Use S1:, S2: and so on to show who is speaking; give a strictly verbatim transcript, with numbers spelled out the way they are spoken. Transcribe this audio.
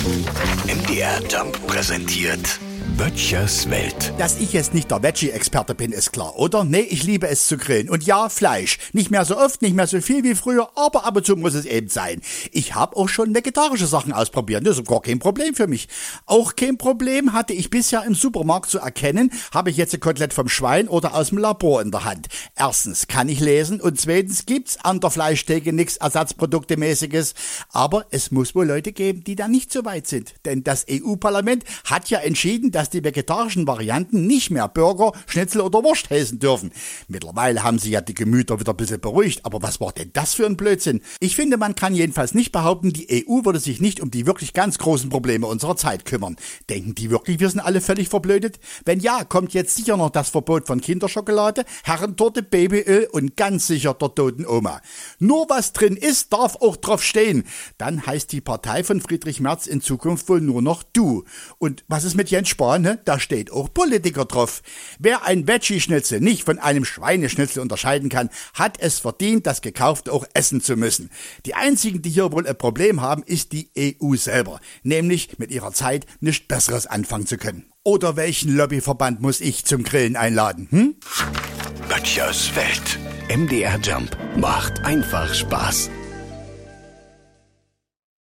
S1: M D R Jump präsentiert Böttchers Welt.
S2: Dass ich jetzt nicht der Veggie-Experte bin, ist klar, oder? Nee, ich liebe es zu grillen. Und ja, Fleisch. Nicht mehr so oft, nicht mehr so viel wie früher, aber ab und zu muss es eben sein. Ich habe auch schon vegetarische Sachen ausprobiert. Das ist gar kein Problem für mich. Auch kein Problem hatte ich bisher im Supermarkt zu erkennen, habe ich jetzt ein Kotelett vom Schwein oder aus dem Labor in der Hand. Erstens kann ich lesen und zweitens gibt's an der Fleischtheke nichts Ersatzproduktemäßiges. Aber es muss wohl Leute geben, die da nicht so weit sind. Denn das E U-Parlament hat ja entschieden, dass die vegetarischen Varianten nicht mehr Burger, Schnitzel oder Wurst heißen dürfen. Mittlerweile haben sie ja die Gemüter wieder ein bisschen beruhigt, aber was war denn das für ein Blödsinn? Ich finde, man kann jedenfalls nicht behaupten, die E U würde sich nicht um die wirklich ganz großen Probleme unserer Zeit kümmern. Denken die wirklich, wir sind alle völlig verblödet? Wenn ja, kommt jetzt sicher noch das Verbot von Kinderschokolade, Herrentorte, Babyöl und ganz sicher der toten Oma. Nur was drin ist, darf auch drauf stehen. Dann heißt die Partei von Friedrich Merz in Zukunft wohl nur noch du. Und was ist mit Jens Spahn? Da steht auch Politiker drauf. Wer ein Veggie-Schnitzel nicht von einem Schweineschnitzel unterscheiden kann, hat es verdient, das Gekaufte auch essen zu müssen. Die einzigen, die hier wohl ein Problem haben, ist die E U selber. Nämlich mit ihrer Zeit nichts Besseres anfangen zu können. Oder welchen Lobbyverband muss ich zum Grillen einladen? Hm?
S1: Böttchers Welt. M D R Jump macht einfach Spaß.